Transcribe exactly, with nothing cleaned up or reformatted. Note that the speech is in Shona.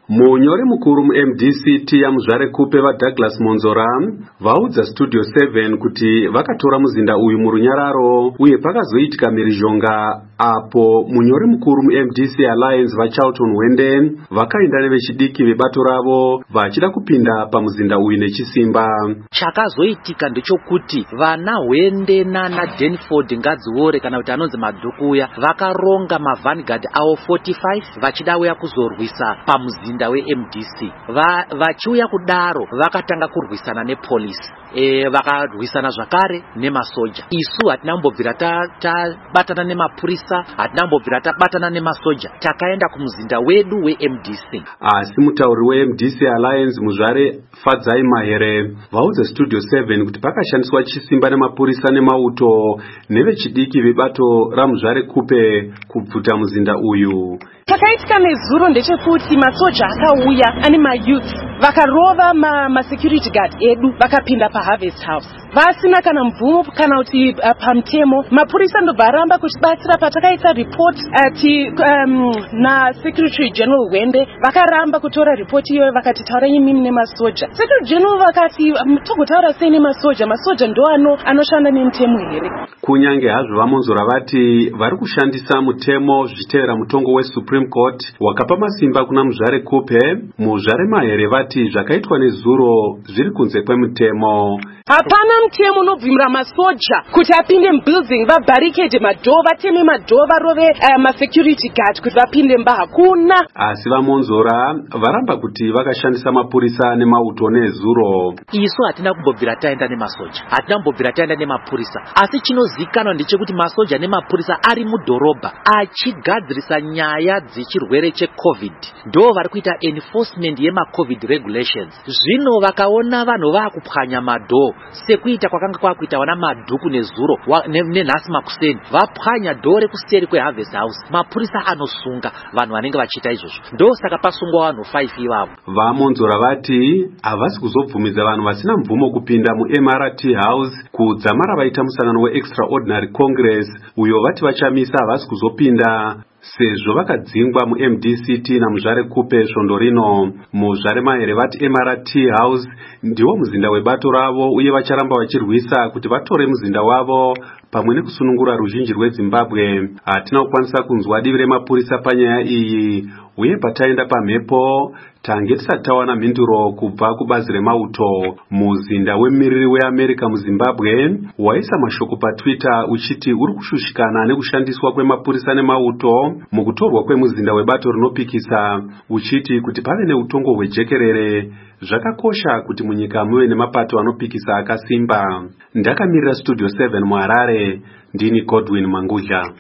Munyori mukuru mu-M D C T ya Muzvarekupe va Douglas Monzora vaudza Studio seven kuti vakatora muzinda uyu murunyararo uye pakazoitika mhirizhonga apo munyori mukuru mu-M D C Alliance vaCharlton Wende vakaenda nevechidiki vebato ravo vachida kupinda pamuzinda uyu nechisimba. Chakazoitika ndechokuti vana Wende nana Denford Ngadziwore kana kuti anonzi Madhukuya vakaronga mavanguard avo forty-five vachidauya kuzorwisa pamuzinda we-M D C. Va vachiuya kudaro vakatanga kurwisana nepolisi. E, vakarwisana zvakare nemasoja. Isu hatina kumbobvira tabatana ta nemapurisa, hatina kumbobvira tabatana nemasoja. Takaenda kumuzinda wedu we-M D C. Asi mutauri we-M D C Alliance Muzvare Fadzai Mahere vaudza Studio seven kuti pakashandiswa chisimba nemapurisa nemauto nevechidiki vebato raMuzvarekupe kubvuta muzinda uyu. Chakaitika nezuro ndechekuti masoja akauya ane mayouth vakarova ma, ma security guard edu vakapinda paHarvest House vasina kana mvumo kana kuti uh, pamtemo. Mapurisa ndobva aramba kuchibatsira patakaisa report ati um, na Secretary General Wende vakaramba kutora report iyoyo vakati taura imimi nemasoja. Secretary General vakati um, togotaura sei nemasoja, masoja ndo ano anoshanda nemutemo here. Kunyange hazvo vaMonzora vati vari kushandisa mutemo zvichiteera mutongo weSupreme Court wakapa masimba kuna Muzvarekupe. Muzvare Mahere vati zvakaitwa nezuro zviri kunze kwemutemo. Hapana mtemo unobvumira masoja kuti apinde mubuilding vabarricade madhoo vateme madhoo varove uh, ma-security guard kuti vapinde mba. Hakuna. Asi vaMonzora varamba kuti vakashandisa mapurisa nemauto nezuro. Isu hatina kumbobvira taenda nemasoja, hatina kumbobvira taenda nemapurisa. Asi chinozikanwa ndechekuti masoja nemapurisa ari mudhorobha achigadzirisa nyaya dzechirwere cheCovid. Ndo vari kuita enforcement yema-Covid regulations. Zvino vakaona vanhu vakupwanya madhoo sekuita kwakanga kwakuita wana Madhuku nezuro nenhasi makuseni vapwanya dhoo rekuseri kweHarvest House. Mapurisa anosunga vanhu vanenge vachiita izvozvo. Ndo saka pasungwa vanhu five ivavo. VaMonzora vati havasi kuzobvumidza vanhu vasina mvumo kupinda mu-M R T House kudzamara vaita musangano we-Extraordinary Congress uyo vati vachamisa havasi kuzopinda sezvo vakadzingwa mu-M D C T naMuzvarekupe svondo rino. Muzvare Mahere vati M R T House ndiwo muzinda webato ravo uye vacharamba vachirwisa kuti vatore muzinda wavo pamwe nekusunungura ruzhinji rweZimbabwe. Hatina kukwanisa kunzwa divi remapurisa panyaya iyi uye pataenda pamhepo tange tisati tawana mhinduro kubva kubazi remauto. Muzinda wemumiriri weAmerica muZimbabwe waisa mashoko paTwitter uchiti uri kushushikana nekushandiswa kwemapurisa nemauto mukutorwa kwemuzinda webato rinopikisa, uchiti kuti pave neutongo hwejekerere zvakakosha kuti munyika muve nemapato anopikisa akasimba. Ndakamirira Studio seven muHarare, ndini Godwin Mangudla.